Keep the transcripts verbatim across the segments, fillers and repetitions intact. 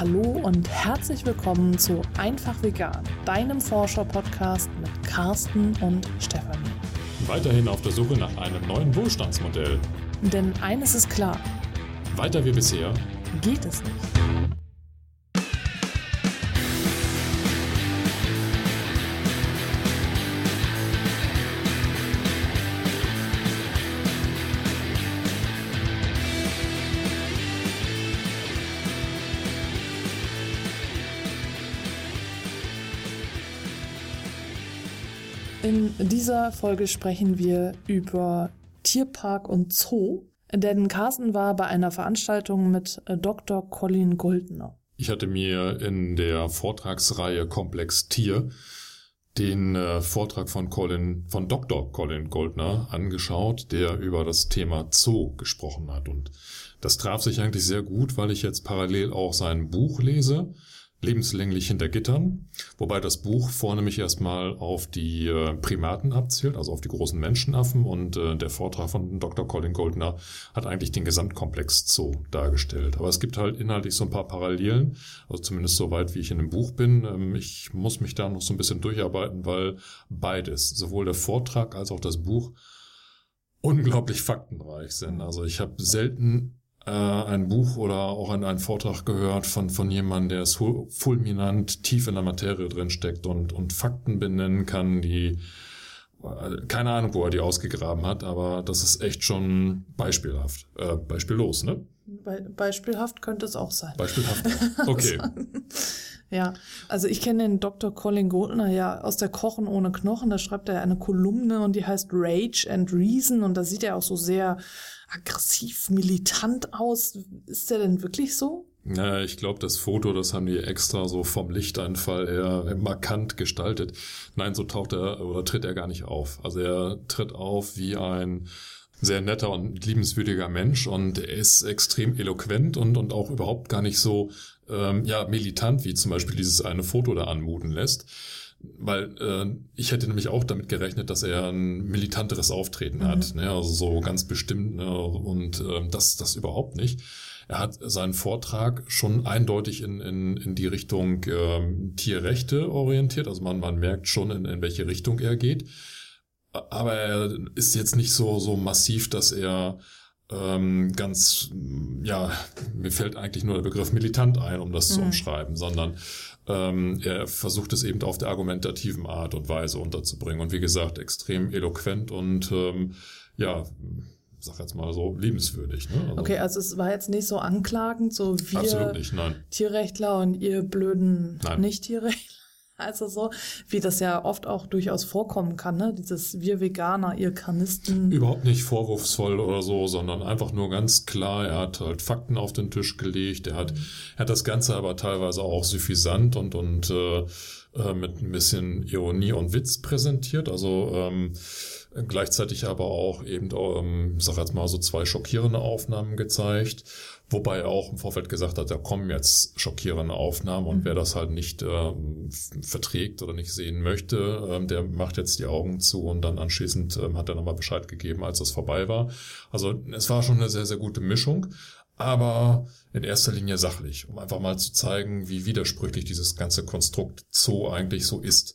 Hallo und herzlich willkommen zu Einfach Vegan, deinem Forscher-Podcast mit Carsten und Stefanie. Weiterhin auf der Suche nach einem neuen Wohlstandsmodell. Denn eines ist klar: Weiter wie bisher geht es nicht. In dieser Folge sprechen wir über Tierpark und Zoo, denn Carsten war bei einer Veranstaltung mit Doktor Colin Goldner. Ich hatte mir in der Vortragsreihe Komplex Tier den äh, Vortrag von Colin, von Doktor Colin Goldner angeschaut, der über das Thema Zoo gesprochen hat. Und das traf sich eigentlich sehr gut, weil ich jetzt parallel auch sein Buch lese, Lebenslänglich hinter Gittern, wobei das Buch vornehmlich erstmal auf die äh, Primaten abzielt, also auf die großen Menschenaffen, und äh, der Vortrag von Doktor Colin Goldner hat eigentlich den Gesamtkomplex Zoo dargestellt. Aber es gibt halt inhaltlich so ein paar Parallelen, also zumindest so weit, wie ich in dem Buch bin. Ähm, ich muss mich da noch so ein bisschen durcharbeiten, weil beides, sowohl der Vortrag als auch das Buch, unglaublich faktenreich sind. Also ich habe selten ein Buch oder auch einen Vortrag gehört von von jemandem, der so fulminant tief in der Materie drin steckt und und Fakten benennen kann, die, keine Ahnung, wo er die ausgegraben hat, aber das ist echt schon beispielhaft, äh, beispiellos, ne? Be- beispielhaft könnte es auch sein. Beispielhaft, okay. Ja, also ich kenne den Doktor Colin Goldner ja aus der Kochen ohne Knochen. Da schreibt er eine Kolumne und die heißt Rage and Reason, und da sieht er auch so sehr aggressiv, militant aus. Ist der denn wirklich so? Ja, ich glaube, das Foto, das haben die extra so vom Lichteinfall eher markant gestaltet. Nein, so taucht er oder tritt er gar nicht auf. Also er tritt auf wie ein sehr netter und liebenswürdiger Mensch, und er ist extrem eloquent und und auch überhaupt gar nicht so ähm, ja militant, wie zum Beispiel dieses eine Foto da anmuten lässt. Weil äh, ich hätte nämlich auch damit gerechnet, dass er ein militanteres Auftreten mhm. hat, ne? Also so ganz bestimmt, ne? Und äh, das das überhaupt nicht. Er hat seinen Vortrag schon eindeutig in in in die Richtung ähm, Tierrechte orientiert, also man man merkt schon, in in welche Richtung er geht. Aber er ist jetzt nicht so so massiv, dass er ähm, ganz, ja, mir fällt eigentlich nur der Begriff militant ein, um das mhm. zu umschreiben, sondern ähm, er versucht es eben auf der argumentativen Art und Weise unterzubringen. Und wie gesagt, extrem eloquent und ähm, ja, sag jetzt mal so, liebenswürdig. Ne? Also, okay, also es war jetzt nicht so anklagend, so wir absolut nicht, nein. Tierrechtler und ihr blöden nein. Nicht-Tierrechtler. Also so, wie das ja oft auch durchaus vorkommen kann, ne? Dieses wir Veganer, ihr Karnisten. Überhaupt nicht vorwurfsvoll oder so, sondern einfach nur ganz klar, er hat halt Fakten auf den Tisch gelegt, er hat, mhm. er hat das Ganze aber teilweise auch suffisant und und äh, mit ein bisschen Ironie und Witz präsentiert, also ähm, gleichzeitig aber auch eben, ähm, sag jetzt mal, so zwei schockierende Aufnahmen gezeigt, wobei er auch im Vorfeld gesagt hat, da kommen jetzt schockierende Aufnahmen, und mhm. wer das halt nicht äh, verträgt oder nicht sehen möchte, äh, der macht jetzt die Augen zu, und dann anschließend äh, hat er nochmal Bescheid gegeben, als das vorbei war. Also es war schon eine sehr, sehr gute Mischung, aber in erster Linie sachlich, um einfach mal zu zeigen, wie widersprüchlich dieses ganze Konstrukt Zoo eigentlich so ist.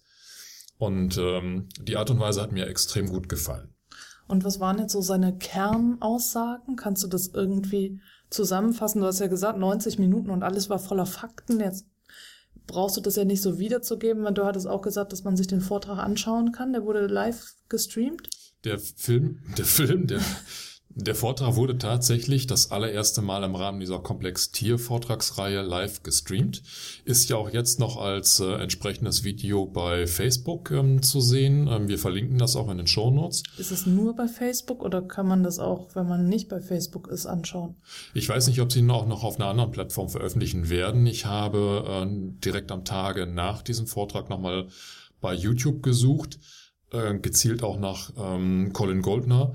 Und ähm, die Art und Weise hat mir extrem gut gefallen. Und was waren jetzt so seine Kernaussagen? Kannst du das irgendwie zusammenfassen? Du hast ja gesagt, neunzig Minuten und alles war voller Fakten. Jetzt brauchst du das ja nicht so wiederzugeben, weil du hattest auch gesagt, dass man sich den Vortrag anschauen kann. Der wurde live gestreamt. Der Film, der Film, der... Der Vortrag wurde tatsächlich das allererste Mal im Rahmen dieser Komplex-Tier-Vortragsreihe live gestreamt. Ist ja auch jetzt noch als äh, entsprechendes Video bei Facebook ähm, zu sehen. Ähm, wir verlinken das auch in den Shownotes. Ist es nur bei Facebook oder kann man das auch, wenn man nicht bei Facebook ist, anschauen? Ich weiß nicht, ob sie ihn auch noch auf einer anderen Plattform veröffentlichen werden. Ich habe äh, direkt am Tage nach diesem Vortrag nochmal bei YouTube gesucht, äh, gezielt auch nach ähm, Colin Goldner.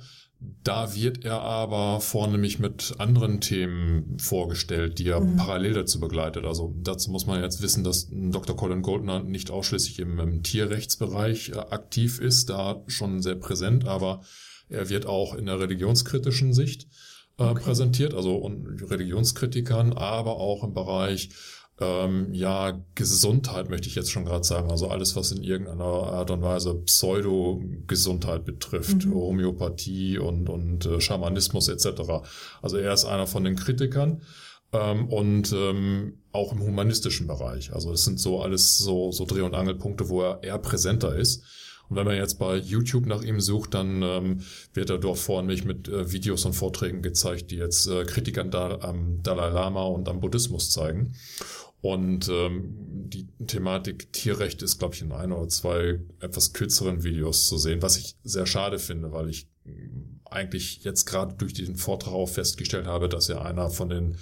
Da wird er aber vornehmlich mit anderen Themen vorgestellt, die er mhm. parallel dazu begleitet. Also dazu muss man jetzt wissen, dass Doktor Colin Goldner nicht ausschließlich im, im Tierrechtsbereich äh, aktiv ist, da schon sehr präsent, aber er wird auch in der religionskritischen Sicht äh, okay. präsentiert, also und Religionskritikern, aber auch im Bereich ähm, ja, Gesundheit möchte ich jetzt schon gerade sagen. Also alles, was in irgendeiner Art und Weise Pseudo-Gesundheit betrifft, mhm. Homöopathie und, und äh, Schamanismus et cetera. Also er ist einer von den Kritikern. Ähm, und ähm, auch im humanistischen Bereich. Also es sind so alles so, so Dreh- und Angelpunkte, wo er eher präsenter ist. Und wenn man jetzt bei YouTube nach ihm sucht, dann ähm, wird er dort vornehmlich mit äh, Videos und Vorträgen gezeigt, die jetzt äh, Kritik an da, am Dalai Lama und am Buddhismus zeigen. Und ähm, die Thematik Tierrecht ist, glaube ich, in ein oder zwei etwas kürzeren Videos zu sehen, was ich sehr schade finde, weil ich eigentlich jetzt gerade durch diesen Vortrag auch festgestellt habe, dass er einer von den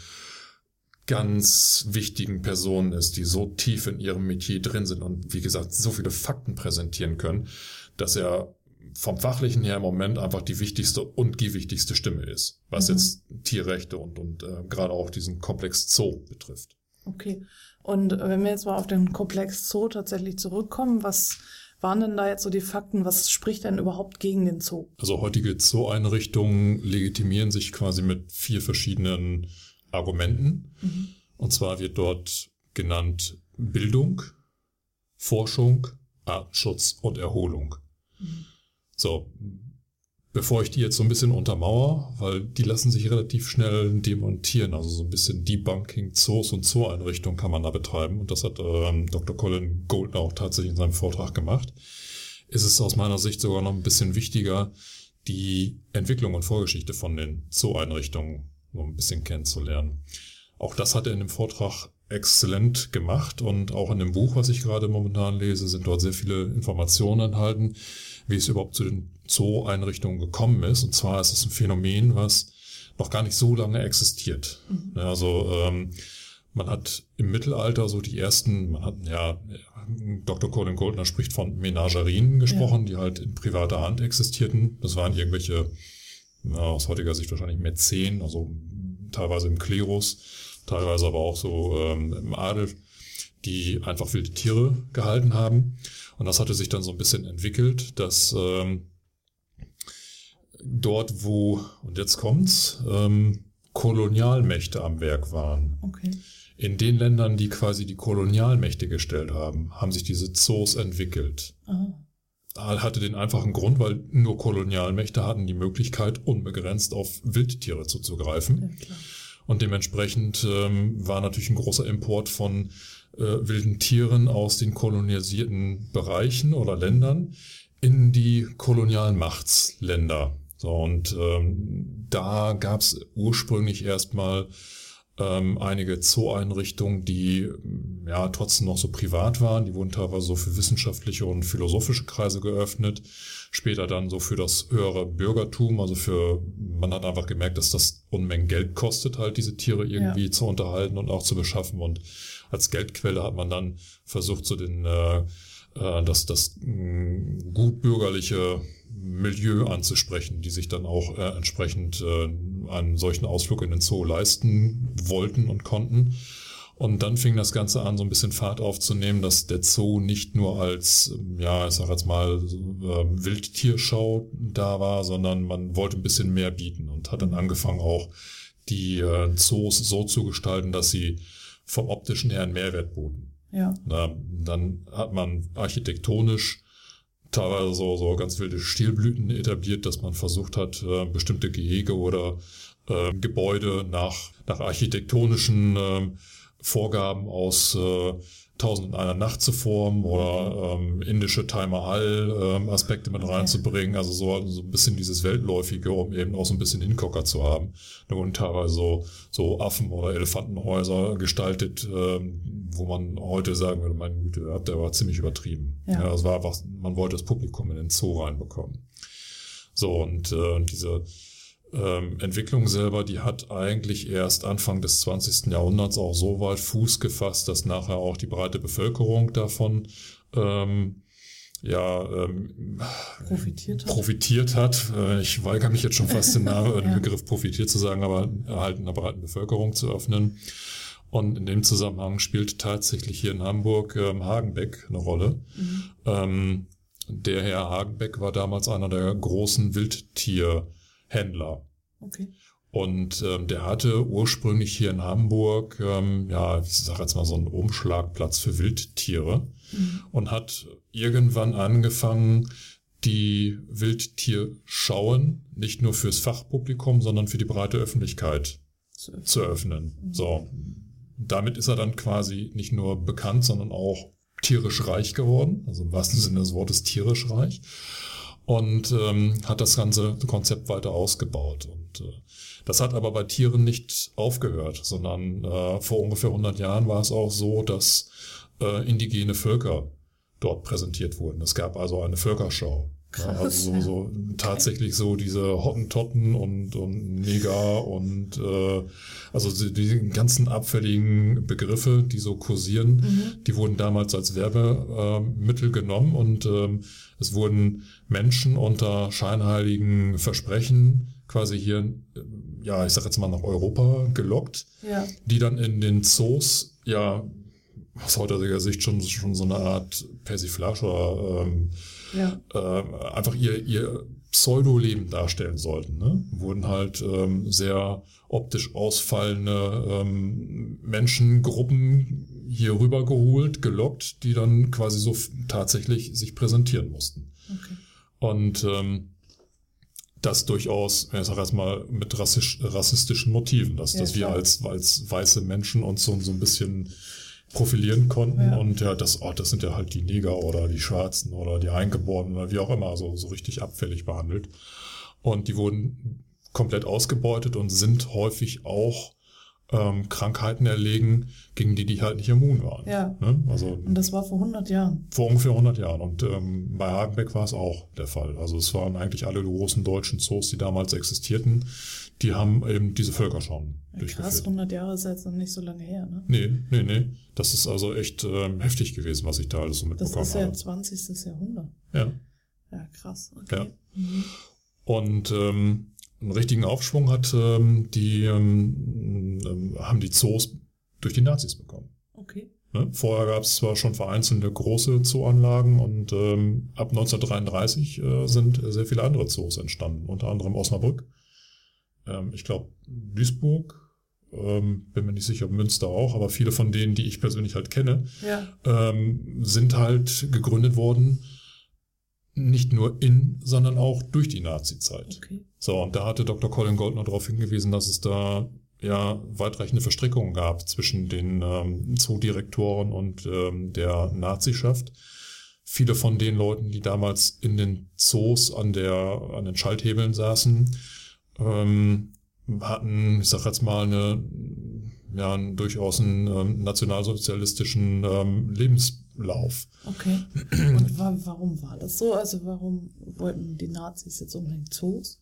ganz wichtigen Personen ist, die so tief in ihrem Metier drin sind und wie gesagt so viele Fakten präsentieren können, dass er vom Fachlichen her im Moment einfach die wichtigste und die wichtigste Stimme ist, was mhm. jetzt Tierrechte und, und äh, gerade auch diesen Komplex Zoo betrifft. Okay, und wenn wir jetzt mal auf den Komplex Zoo tatsächlich zurückkommen, was waren denn da jetzt so die Fakten, was spricht denn überhaupt gegen den Zoo? Also heutige Zoo-Einrichtungen legitimieren sich quasi mit vier verschiedenen Argumenten. Mhm. Und zwar wird dort genannt Bildung, Forschung, Artenschutz und Erholung. Mhm. So, bevor ich die jetzt so ein bisschen untermauer, weil die lassen sich relativ schnell demontieren, also so ein bisschen Debunking Zoos und Zoo-Einrichtungen kann man da betreiben. Und das hat ähm, Doktor Colin Goldner auch tatsächlich in seinem Vortrag gemacht. Ist es aus meiner Sicht sogar noch ein bisschen wichtiger, die Entwicklung und Vorgeschichte von den Zoo-Einrichtungen so ein bisschen kennenzulernen. Auch das hat er in dem Vortrag exzellent gemacht und auch in dem Buch, was ich gerade momentan lese, sind dort sehr viele Informationen enthalten, wie es überhaupt zu den Zoo-Einrichtungen gekommen ist. Und zwar ist es ein Phänomen, was noch gar nicht so lange existiert. Mhm. Also ähm, man hat im Mittelalter so die ersten, man hat ja, Doktor Colin Goldner spricht von Menagerien gesprochen, ja. die halt in privater Hand existierten. Das waren irgendwelche Ja, aus heutiger Sicht wahrscheinlich Mäzen, also teilweise im Klerus, teilweise aber auch so ähm, im Adel, die einfach wilde Tiere gehalten haben. Und das hatte sich dann so ein bisschen entwickelt, dass ähm, dort, wo, und jetzt kommt's, ähm, Kolonialmächte am Werk waren. Okay. In den Ländern, die quasi die Kolonialmächte gestellt haben, haben sich diese Zoos entwickelt. Aha. Hatte den einfachen Grund, weil nur Kolonialmächte hatten die Möglichkeit, unbegrenzt auf Wildtiere zuzugreifen. Ja, und dementsprechend ähm, war natürlich ein großer Import von äh, wilden Tieren aus den kolonisierten Bereichen oder Ländern in die kolonialen Machtsländer. So, und ähm, da gab es ursprünglich erstmal Ähm, einige Zoo-Einrichtungen, die ja trotzdem noch so privat waren. Die wurden teilweise so für wissenschaftliche und philosophische Kreise geöffnet. Später dann so für das höhere Bürgertum. Also für, man hat einfach gemerkt, dass das Unmengen Geld kostet, halt diese Tiere irgendwie ja. zu unterhalten und auch zu beschaffen. Und als Geldquelle hat man dann versucht, so den, äh, äh, das, das mh, gut bürgerliche Milieu anzusprechen, die sich dann auch äh, entsprechend äh, einen solchen Ausflug in den Zoo leisten wollten und konnten. Und dann fing das Ganze an, so ein bisschen Fahrt aufzunehmen, dass der Zoo nicht nur als, ja, ich sag jetzt mal, äh, Wildtierschau da war, sondern man wollte ein bisschen mehr bieten und hat dann angefangen auch die äh, Zoos so zu gestalten, dass sie vom optischen her einen Mehrwert boten. Ja. Na, dann hat man architektonisch teilweise so, so ganz wilde Stilblüten etabliert, dass man versucht hat, äh, bestimmte Gehege oder äh, Gebäude nach, nach architektonischen äh, Vorgaben aus äh, Tausend und einer Nacht zu formen oder ähm, indische Taj Mahal ähm, Aspekte mit okay. reinzubringen, also so, so ein bisschen dieses Weltläufige, um eben auch so ein bisschen Hingucker zu haben. Da wurden teilweise so, so Affen- oder Elefantenhäuser gestaltet, ähm, wo man heute sagen würde, meine Güte, habt ihr aber ziemlich übertrieben. Ja. Ja, das war einfach, man wollte das Publikum in den Zoo reinbekommen. So, und äh, diese Ähm, Entwicklung selber, die hat eigentlich erst Anfang des zwanzigsten Jahrhunderts auch so weit Fuß gefasst, dass nachher auch die breite Bevölkerung davon ähm, ja ähm, profitiert hat. Profitiert hat. Äh, ich weigere mich jetzt schon fast den, Namen, ja. den Begriff profitiert zu sagen, aber erhalten einer breiten Bevölkerung zu öffnen. Und in dem Zusammenhang spielt tatsächlich hier in Hamburg ähm, Hagenbeck eine Rolle. Mhm. Ähm, der Herr Hagenbeck war damals einer der großen Wildtier Händler. Okay. Und ähm, der hatte ursprünglich hier in Hamburg, ähm, ja, ich sage jetzt mal so einen Umschlagplatz für Wildtiere mhm. und hat irgendwann angefangen, die Wildtierschauen nicht nur fürs Fachpublikum, sondern für die breite Öffentlichkeit zu, zu öffnen. Mhm. So, damit ist er dann quasi nicht nur bekannt, sondern auch tierisch reich geworden, also im wahrsten Sinne des Wortes tierisch reich, und ähm, hat das ganze Konzept weiter ausgebaut. Und äh, das hat aber bei Tieren nicht aufgehört, sondern äh, vor ungefähr hundert Jahren war es auch so, dass äh, indigene Völker dort präsentiert wurden. Es gab also eine Völkerschau. Ja, also so, so tatsächlich so diese Hottentotten und, und Neger und äh, also die ganzen abfälligen Begriffe, die so kursieren, mhm. die wurden damals als Werbemittel äh, genommen und äh, es wurden Menschen unter scheinheiligen Versprechen quasi hier, ja, ich sag jetzt mal nach Europa gelockt, ja. die dann in den Zoos, ja, aus heutiger Sicht schon, schon so eine Art Persiflage oder ähm, ja. äh, einfach ihr, ihr Pseudo-Leben darstellen sollten. Ne? Wurden halt ähm, sehr optisch ausfallende ähm, Menschengruppen hier rübergeholt, gelockt, die dann quasi so f- tatsächlich sich präsentieren mussten. Okay. Und ähm, das durchaus, ich sage erstmal, mit rassisch, rassistischen Motiven, dass, ja, dass wir als, als weiße Menschen uns so, so ein bisschen profilieren konnten ja. und ja, das, oh, das sind ja halt die Neger oder die Schwarzen oder die Eingeborenen oder wie auch immer, so, so richtig abfällig behandelt. Und die wurden komplett ausgebeutet und sind häufig auch ähm, Krankheiten erlegen, gegen die die halt nicht immun waren. Ja. Ne? Also, und das war vor hundert Jahren. Vor ungefähr hundert Jahren. Und ähm, bei Hagenbeck war es auch der Fall. Also es waren eigentlich alle großen deutschen Zoos, die damals existierten, die haben eben diese Völkerschauen ja, durchgeführt. Krass, hundert Jahre ist jetzt noch nicht so lange her, ne? Nee, nee, nee. Das ist also echt ähm, heftig gewesen, was ich da alles so mitbekommen habe. Das ist ja habe. zwanzigstes Jahrhundert. Ja. Ja, krass. Okay. Ja. Mhm. Und ähm, einen richtigen Aufschwung hat ähm, die ähm, ähm, haben die Zoos durch die Nazis bekommen. Okay. Ne? Vorher gab es zwar schon vereinzelte große Zooanlagen und ähm, ab neunzehnhundertdreiunddreißig äh, sind sehr viele andere Zoos entstanden, unter anderem Osnabrück. Ähm, ich glaube Duisburg, ähm, bin mir nicht sicher, ob Münster auch, aber viele von denen, die ich persönlich halt kenne, ja. ähm, sind halt gegründet worden, nicht nur in, sondern auch durch die Nazi-Zeit. Okay. So, und da hatte Doktor Colin Goldner darauf hingewiesen, dass es da ja weitreichende Verstrickungen gab zwischen den ähm, Zoodirektoren und ähm, der Nazischaft. Viele von den Leuten, die damals in den Zoos an der an den Schalthebeln saßen, ähm, hatten, ich sag jetzt mal, eine ja einen, durchaus einen ähm, nationalsozialistischen ähm, Lebenslauf. Okay. Und wa- warum war das so? Also warum wollten die Nazis jetzt unbedingt Zoos?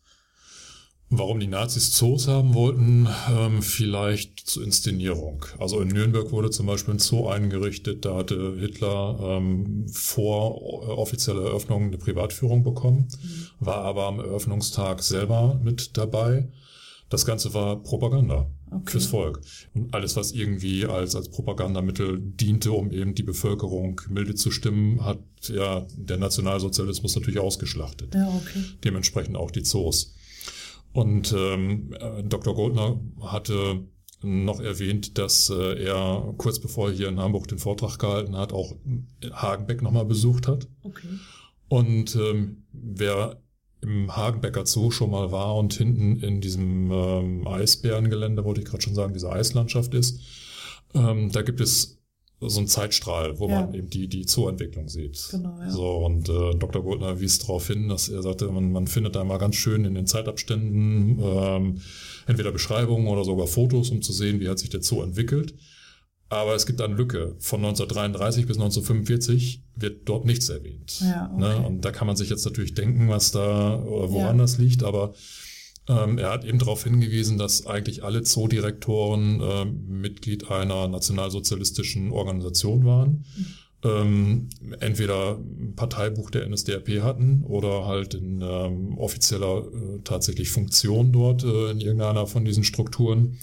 Warum die Nazis Zoos haben wollten, ähm, vielleicht zur Inszenierung. Also in Nürnberg wurde zum Beispiel ein Zoo eingerichtet, da hatte Hitler ähm, vor offizieller Eröffnung eine Privatführung bekommen, mhm. war aber am Eröffnungstag selber mit dabei. Das Ganze war Propaganda okay. fürs Volk. Und alles, was irgendwie als, als Propagandamittel diente, um eben die Bevölkerung milde zu stimmen, hat ja der Nationalsozialismus natürlich ausgeschlachtet. Ja, okay. Dementsprechend auch die Zoos. Und ähm, Doktor Goldner hatte noch erwähnt, dass äh, er kurz bevor er hier in Hamburg den Vortrag gehalten hat, auch Hagenbeck nochmal besucht hat. Okay. Und ähm, wer im Hagenbecker Zoo schon mal war und hinten in diesem ähm, Eisbärengelände, wollte ich gerade schon sagen, diese Eislandschaft ist, ähm, da gibt es so ein Zeitstrahl, wo ja. man eben die die Zooentwicklung sieht. Genau, ja. So, und äh, Doktor Goldner wies darauf hin, dass er sagte, man, man findet da mal ganz schön in den Zeitabständen ähm, entweder Beschreibungen oder sogar Fotos, um zu sehen, wie hat sich der Zoo entwickelt. Aber es gibt eine Lücke. Von neunzehnhundertdreiunddreißig bis neunzehnhundertfünfundvierzig wird dort nichts erwähnt. Ja, okay. Ne? Und da kann man sich jetzt natürlich denken, was da oder woran ja. das liegt, aber Ähm, er hat eben darauf hingewiesen, dass eigentlich alle Zoodirektoren äh, Mitglied einer nationalsozialistischen Organisation waren. Mhm. Ähm, entweder ein Parteibuch der N S D A P hatten oder halt in ähm, offizieller äh, tatsächlich Funktion dort äh, in irgendeiner von diesen Strukturen.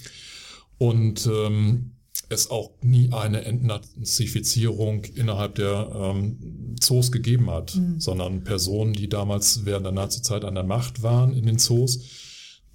Und ähm, es auch nie eine Entnazifizierung innerhalb der ähm, Zoos gegeben hat, mhm. sondern Personen, die damals während der Nazizeit an der Macht waren in den Zoos,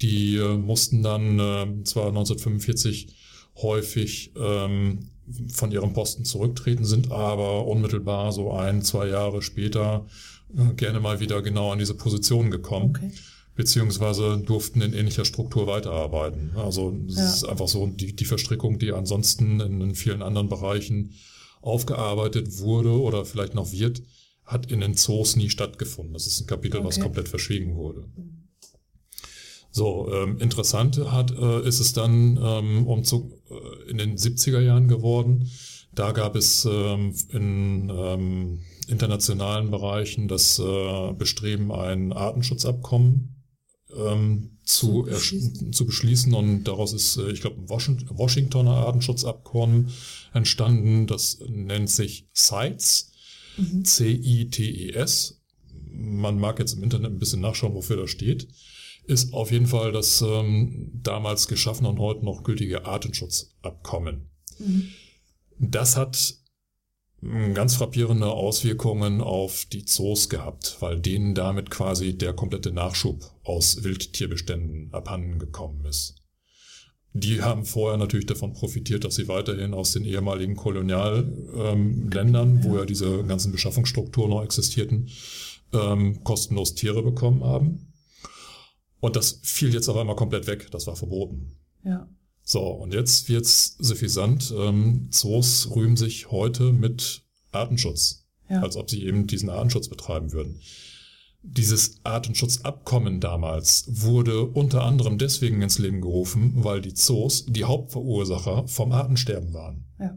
Die äh, mussten dann äh, zwar neunzehnhundertfünfundvierzig häufig ähm, von ihrem Posten zurücktreten, sind aber unmittelbar so ein, zwei Jahre später äh, gerne mal wieder genau an diese Position gekommen. Okay. Beziehungsweise durften in ähnlicher Struktur weiterarbeiten. Also es Ja. ist einfach so die, die Verstrickung, die ansonsten in, in vielen anderen Bereichen aufgearbeitet wurde oder vielleicht noch wird, hat in den Zoos nie stattgefunden. Das ist ein Kapitel, Okay. was komplett verschwiegen wurde. So, ähm, interessant hat, äh, ist es dann ähm, um zu, äh, in den siebziger Jahren geworden. Da gab es ähm, in ähm, internationalen Bereichen das äh, Bestreben, ein Artenschutzabkommen ähm, zu, Zu beschließen. ersch- zu beschließen. Und daraus ist, äh, ich glaube, ein Washing- Washingtoner Artenschutzabkommen entstanden. Das nennt sich CITES, Mhm. C I T E S. Man mag jetzt im Internet ein bisschen nachschauen, wofür das steht. Ist auf jeden Fall das ähm, damals geschaffene und heute noch gültige Artenschutzabkommen. Mhm. Das hat mh, ganz frappierende Auswirkungen auf die Zoos gehabt, weil denen damit quasi der komplette Nachschub aus Wildtierbeständen abhanden gekommen ist. Die haben vorher natürlich davon profitiert, dass sie weiterhin aus den ehemaligen Kolonialländern, ähm, wo ja diese ganzen Beschaffungsstrukturen noch existierten, ähm, kostenlos Tiere bekommen haben. Und das fiel jetzt auf einmal komplett weg. Das war verboten. Ja. So, und jetzt wird's suffisant. Ähm, Zoos rühmen sich heute mit Artenschutz, Ja. als ob sie eben diesen Artenschutz betreiben würden. Dieses Artenschutzabkommen damals wurde unter anderem deswegen ins Leben gerufen, weil die Zoos die Hauptverursacher vom Artensterben waren. Ja.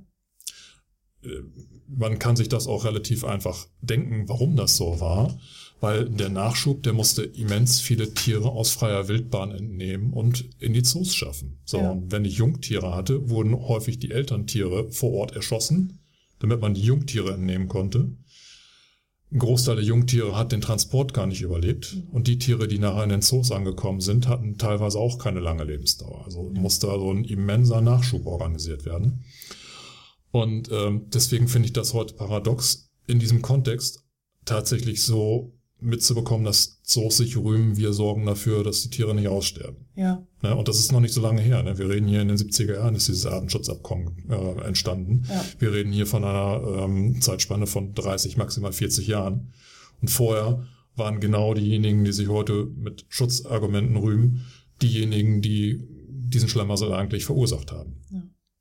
Man kann sich das auch relativ einfach denken, warum das so war, weil der Nachschub, der musste immens viele Tiere aus freier Wildbahn entnehmen und in die Zoos schaffen. So, Ja. und wenn ich Jungtiere hatte, wurden häufig die Elterntiere vor Ort erschossen, damit man die Jungtiere entnehmen konnte. Ein Großteil der Jungtiere hat den Transport gar nicht überlebt. Und die Tiere, die nachher in den Zoos angekommen sind, hatten teilweise auch keine lange Lebensdauer. Also musste also ein immenser Nachschub organisiert werden. Und ähm, deswegen finde ich das heute paradox, in diesem Kontext tatsächlich so mitzubekommen, dass Zoos sich rühmen, wir sorgen dafür, dass die Tiere nicht aussterben. Ja. Ne? Und das ist noch nicht so lange her. Ne? Wir reden hier in den siebziger Jahren, ist dieses Artenschutzabkommen äh, entstanden. Ja. Wir reden hier von einer ähm, Zeitspanne von dreißig, maximal vierzig Jahren. Und vorher waren genau diejenigen, die sich heute mit Schutzargumenten rühmen, diejenigen, die diesen Schlamassel eigentlich verursacht haben. Ja.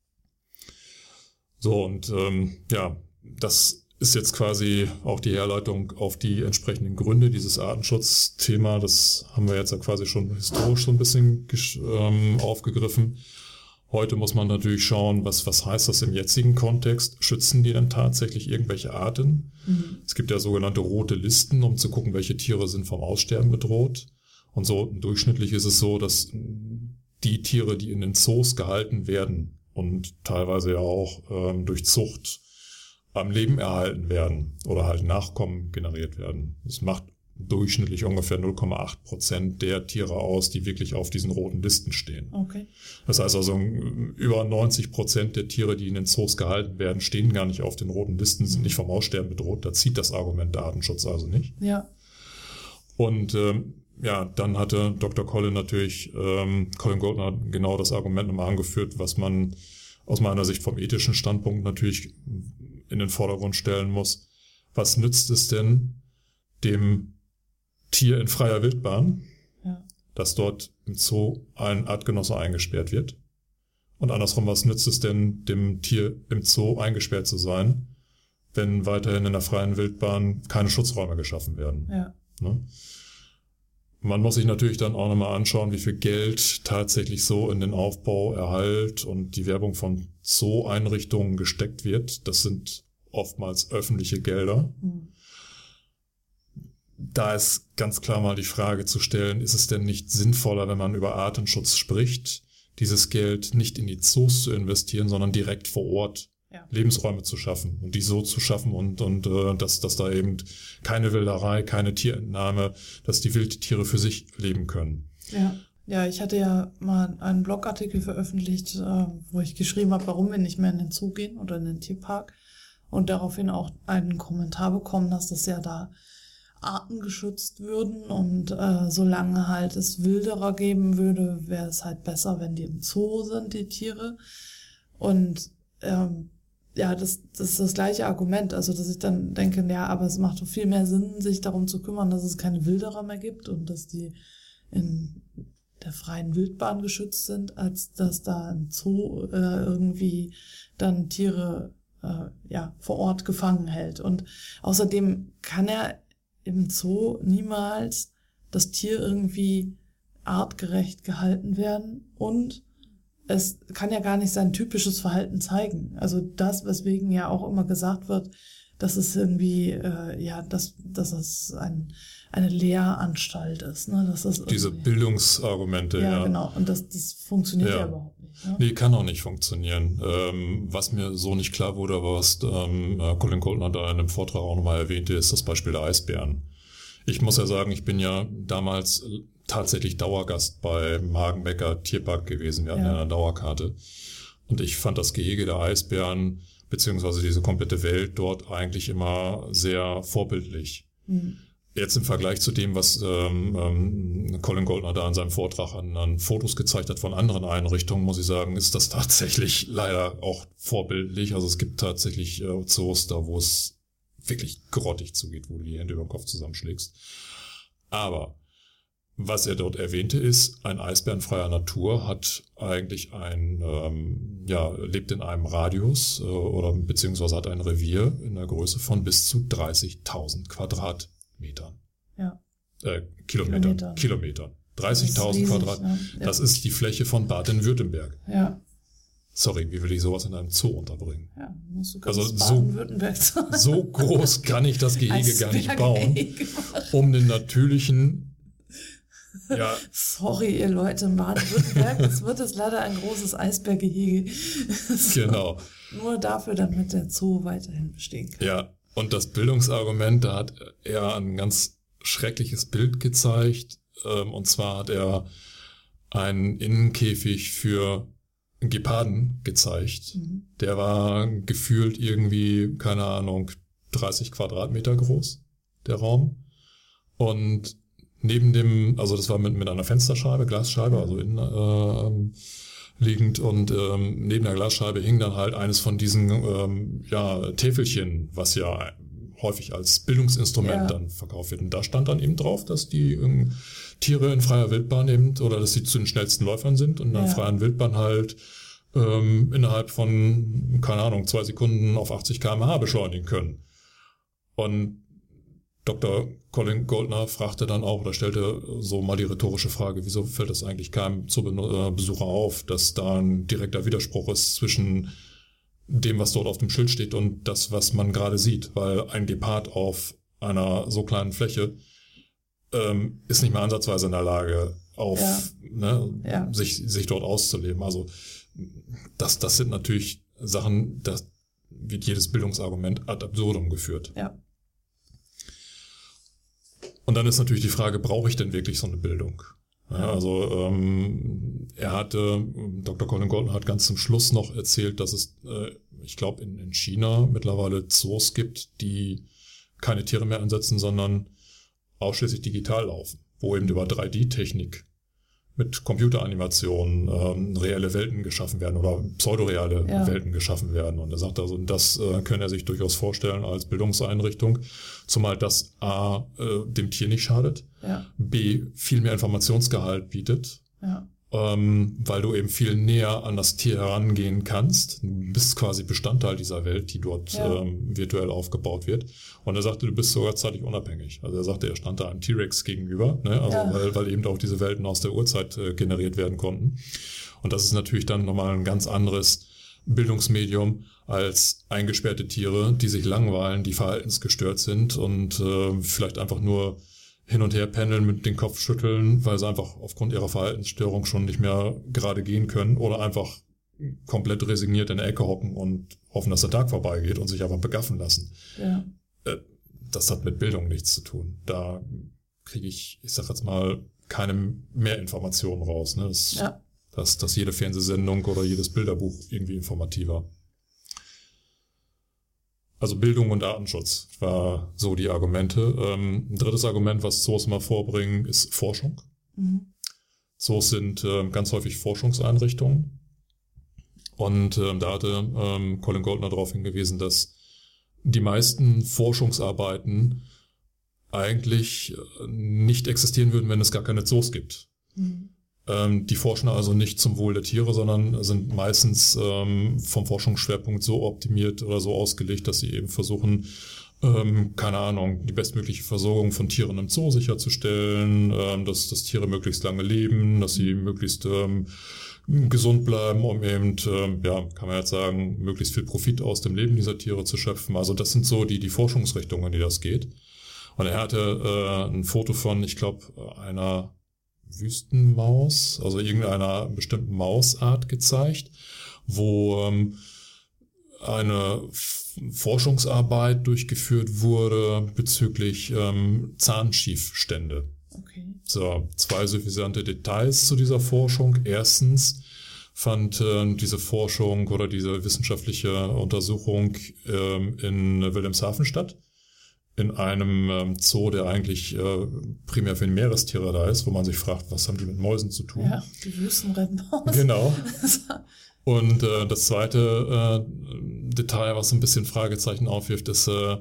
So, und ähm, ja, das ist jetzt quasi auch die Herleitung auf die entsprechenden Gründe dieses Artenschutzthema. Das haben wir jetzt ja quasi schon historisch so ein bisschen ähm, aufgegriffen. Heute muss man natürlich schauen, was, was heißt das im jetzigen Kontext? Schützen die denn tatsächlich irgendwelche Arten? Mhm. Es gibt ja sogenannte rote Listen, um zu gucken, welche Tiere sind vom Aussterben bedroht. Und so durchschnittlich ist es so, dass die Tiere, die in den Zoos gehalten werden und teilweise ja auch ähm, durch Zucht am Leben erhalten werden oder halt Nachkommen generiert werden. Das macht durchschnittlich ungefähr null Komma acht Prozent der Tiere aus, die wirklich auf diesen roten Listen stehen. Okay. Das heißt also, über neunzig Prozent der Tiere, die in den Zoos gehalten werden, stehen gar nicht auf den roten Listen, sind nicht vom Aussterben bedroht. Da zieht das Argument der Artenschutz also nicht. Ja. Und ähm, ja, dann hatte Doktor Colin natürlich, ähm, Colin Goldner genau das Argument nochmal angeführt, was man aus meiner Sicht vom ethischen Standpunkt natürlich in den Vordergrund stellen muss. Was nützt es denn dem Tier in freier Wildbahn, Ja. dass dort im Zoo ein Artgenosse eingesperrt wird? Und andersrum, was nützt es denn dem Tier im Zoo eingesperrt zu sein, wenn weiterhin in der freien Wildbahn keine Schutzräume geschaffen werden? Ja. Ne? Man muss sich natürlich dann auch nochmal anschauen, wie viel Geld tatsächlich so in den Aufbau, Erhalt und die Werbung von Zoo-Einrichtungen gesteckt wird. Das sind oftmals öffentliche Gelder. Mhm. Da ist ganz klar mal die Frage zu stellen, ist es denn nicht sinnvoller, wenn man über Artenschutz spricht, dieses Geld nicht in die Zoos zu investieren, sondern direkt vor Ort Ja. Lebensräume zu schaffen und die so zu schaffen und und äh, dass dass da eben keine Wilderei, keine Tierentnahme, dass die Wildtiere für sich leben können. Ja. Ja, ich hatte ja mal einen Blogartikel veröffentlicht, äh, wo ich geschrieben habe, warum wir nicht mehr in den Zoo gehen oder in den Tierpark und daraufhin auch einen Kommentar bekommen, dass das ja da Arten geschützt würden und äh, solange halt es Wilderer geben würde, wäre es halt besser, wenn die im Zoo sind, die Tiere. Und ähm, ja, das, das ist das gleiche Argument, also dass ich dann denke, ja, aber es macht doch viel mehr Sinn, sich darum zu kümmern, dass es keine Wilderer mehr gibt und dass die in der freien Wildbahn geschützt sind, als dass da im Zoo äh, irgendwie dann Tiere äh, ja vor Ort gefangen hält. Und außerdem kann er im Zoo niemals das Tier irgendwie artgerecht gehalten werden und es kann ja gar nicht sein typisches Verhalten zeigen. Also das, weswegen ja auch immer gesagt wird, dass es irgendwie, äh, ja, dass, dass es ein, eine Lehranstalt ist. Ne? Dass das Diese Bildungsargumente, ja. ja. Ja, genau. Und das, das funktioniert ja, ja überhaupt nicht. Ne? Nee, kann auch nicht funktionieren. Ähm, was mir so nicht klar wurde, aber was ähm, Colin Goldner da in einem Vortrag auch nochmal erwähnte, ist das Beispiel der Eisbären. Ich muss ja sagen, ich bin ja damals tatsächlich Dauergast bei Hagenbecker Tierpark gewesen. Wir hatten ja. ja eine Dauerkarte. Und ich fand das Gehege der Eisbären beziehungsweise diese komplette Welt dort eigentlich immer sehr vorbildlich. Mhm. Jetzt im Vergleich zu dem, was ähm, ähm, Colin Goldner da in seinem Vortrag an, an Fotos gezeigt hat von anderen Einrichtungen, muss ich sagen, ist das tatsächlich leider auch vorbildlich. Also es gibt tatsächlich äh, Zoos da, wo es wirklich grottig zugeht, wo du die Hände über den Kopf zusammenschlägst. Aber was er dort erwähnte ist, ein Eisbär in freier Natur hat eigentlich ein, ähm, ja, lebt in einem Radius äh, oder beziehungsweise hat ein Revier in der Größe von bis zu dreißigtausend Quadratmetern. Ja. Äh, Kilometern. Kilometern. Kilometern. dreißigtausend Quadratmeter. Ja. Das ist die Fläche von Baden-Württemberg. Ja. Sorry, wie will ich sowas in einem Zoo unterbringen? Ja, musst du also so, so groß kann ich das Gehege gar nicht bauen, um den natürlichen ja. Sorry, ihr Leute, in Baden-Württemberg, es wird jetzt leider ein großes Eisbärgehege. So, genau. Nur dafür, damit der Zoo weiterhin bestehen kann. Ja, und das Bildungsargument, da hat er ein ganz schreckliches Bild gezeigt. Und zwar hat er einen Innenkäfig für Geparden gezeigt. Mhm. Der war gefühlt irgendwie, keine Ahnung, dreißig Quadratmeter groß, der Raum. Und neben dem, also das war mit, mit einer Fensterscheibe, Glasscheibe, also innen äh, liegend und ähm, neben der Glasscheibe hing dann halt eines von diesen ähm, ja, Täfelchen, was ja häufig als Bildungsinstrument ja. dann verkauft wird. Und da stand dann eben drauf, dass die ähm, Tiere in freier Wildbahn eben, oder dass sie zu den schnellsten Läufern sind und in der ja. freien Wildbahn halt ähm, innerhalb von, keine Ahnung, zwei Sekunden auf achtzig Kilometer pro Stunde beschleunigen können. Und Doktor Colin Goldner fragte dann auch oder stellte so mal die rhetorische Frage, wieso fällt das eigentlich keinem Besucher auf, dass da ein direkter Widerspruch ist zwischen dem, was dort auf dem Schild steht und das, was man gerade sieht, weil ein Gepard auf einer so kleinen Fläche ähm, ist nicht mehr ansatzweise in der Lage, auf ja. Ne, ja. sich sich dort auszuleben. Also das das sind natürlich Sachen, das wird jedes Bildungsargument ad absurdum geführt. Ja. Und dann ist natürlich die Frage, brauche ich denn wirklich so eine Bildung? Ja, also ähm, er hatte, Doktor Colin Goldner hat ganz zum Schluss noch erzählt, dass es, äh, ich glaube, in, in China mittlerweile Zoos gibt, die keine Tiere mehr einsetzen, sondern ausschließlich digital laufen, wo eben über drei D-Technik mit Computeranimationen ähm, reelle Welten geschaffen werden oder pseudoreale ja. Welten geschaffen werden. Und er sagt also, das äh, kann er sich durchaus vorstellen als Bildungseinrichtung, zumal das A, äh, dem Tier nicht schadet, ja. B, viel mehr Informationsgehalt bietet, ja. ähm, weil du eben viel näher an das Tier herangehen kannst. Du bist quasi Bestandteil dieser Welt, die dort ja. ähm, virtuell aufgebaut wird. Und er sagte, du bist sogar zeitlich unabhängig. Also er sagte, er stand da einem T-Rex gegenüber, ne? Also ja. weil, weil eben auch diese Welten aus der Urzeit äh, generiert werden konnten. Und das ist natürlich dann nochmal ein ganz anderes Bildungsmedium als eingesperrte Tiere, die sich langweilen, die verhaltensgestört sind und äh, vielleicht einfach nur hin und her pendeln, mit den Kopf schütteln, weil sie einfach aufgrund ihrer Verhaltensstörung schon nicht mehr gerade gehen können oder einfach komplett resigniert in der Ecke hocken und hoffen, dass der Tag vorbeigeht und sich einfach begaffen lassen. Ja. Das hat mit Bildung nichts zu tun. Da kriege ich, ich sag jetzt mal, keine mehr Informationen raus. Ne? Das, ja. dass, dass jede Fernsehsendung oder jedes Bilderbuch irgendwie informativer. Also Bildung und Datenschutz war so die Argumente. Ähm, ein drittes Argument, was Zoos immer vorbringen, ist Forschung. Mhm. Zoos sind äh, ganz häufig Forschungseinrichtungen. Und ähm, da hatte ähm, Colin Goldner darauf hingewiesen, dass die meisten Forschungsarbeiten eigentlich nicht existieren würden, wenn es gar keine Zoos gibt. Mhm. Ähm, die forschen also nicht zum Wohl der Tiere, sondern sind meistens ähm, vom Forschungsschwerpunkt so optimiert oder so ausgelegt, dass sie eben versuchen, ähm, keine Ahnung, die bestmögliche Versorgung von Tieren im Zoo sicherzustellen, ähm, dass, dass Tiere möglichst lange leben, dass sie möglichst ähm, gesund bleiben, um eben, ähm, ja, kann man jetzt sagen, möglichst viel Profit aus dem Leben dieser Tiere zu schöpfen. Also das sind so die, die Forschungsrichtungen, in die das geht. Und er hatte äh, ein Foto von, ich glaube, einer Wüstenmaus, also irgendeiner bestimmten Mausart gezeigt, wo ähm, eine F- Forschungsarbeit durchgeführt wurde bezüglich ähm, Zahnschiefstände. Okay. So, zwei suffisante Details zu dieser Forschung. Erstens fand äh, diese Forschung oder diese wissenschaftliche Untersuchung ähm, in Wilhelmshaven statt. In einem ähm, Zoo, der eigentlich äh, primär für die Meerestiere da ist, wo man sich fragt, was haben die mit Mäusen zu tun? Ja, die Wüstenrennmaus. Genau. Und äh, das zweite äh, Detail, was ein bisschen Fragezeichen aufwirft, ist, äh,